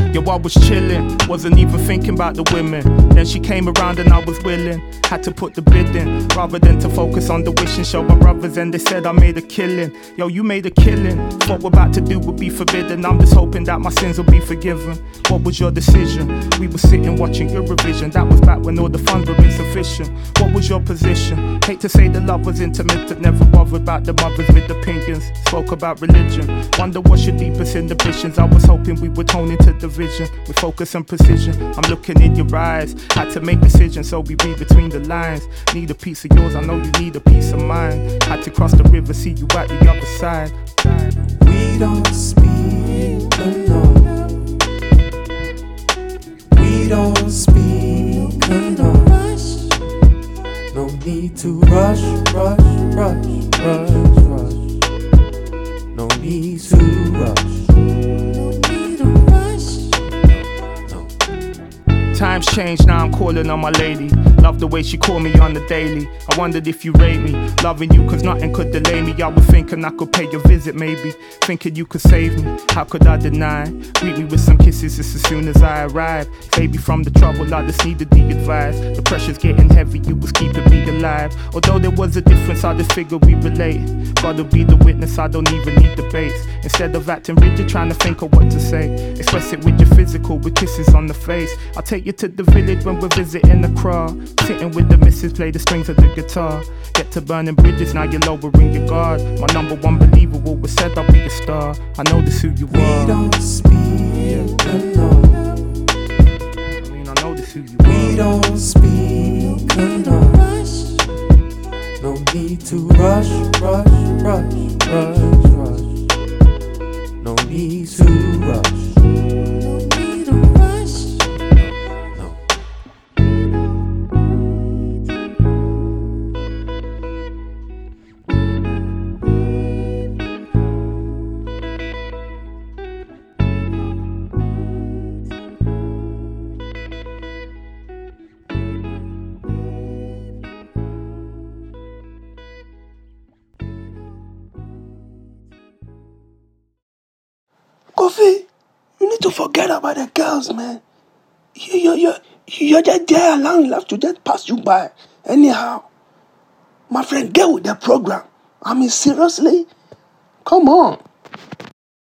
Yo, I was chillin', wasn't even thinking about the women. Then she came around and I was willing. Had to put the bid in, rather than to focus on the wishing. Show my brothers and they said I made a killing. Yo, you made a killing. What we're about to do would be forbidden. I'm just hoping that my sins will be forgiven. What was your decision? We were sitting watching Eurovision. That was back when all the funds were insufficient. What was your position? Hate to say the love was intermittent. Never bothered about the mothers with opinions. Spoke about religion. Wonder what's your deepest inhibitions. I was hoping we would hone into the vision with focus and precision. I'm looking in your eyes. Had to make decisions, so we read between the lines. Need a piece of yours, I know you need a piece of mine. Had to cross the river, see you at the other side. We don't speak alone. We don't speak alone. No need to rush, rush, rush, rush, rush. No need to rush. Times change, now I'm calling on my lady. Love the way she called me on the daily. I wondered if you rate me. Loving you cause nothing could delay me. I was thinking I could pay your visit maybe. Thinking you could save me, how could I deny? Greet me with some kisses just as soon as I arrive. Save me from the trouble, I just needed the advice. The pressure's getting heavy, you was keeping me alive. Although there was a difference, I just figured we relate. Gotta be the witness, I don't even need debates. Instead of acting rigid, trying to think of what to say. Express it with your physical, with kisses on the face. I'll take you to the village when we're visiting the crowd. Sitting with the missus, play the strings of the guitar. Get to burning bridges, now you're lowering your guard. My number one believer always said I'll be a star. I know this who you are. We don't speak alone. I mean, I know this who you are. We don't speak alone. No need to rush, rush, rush, rush, rush. No need to rush. Kofi, you need to forget about the girls, man. You're just there allowing life to just pass you by. Anyhow, my friend, get with the program. I mean, seriously? Come on.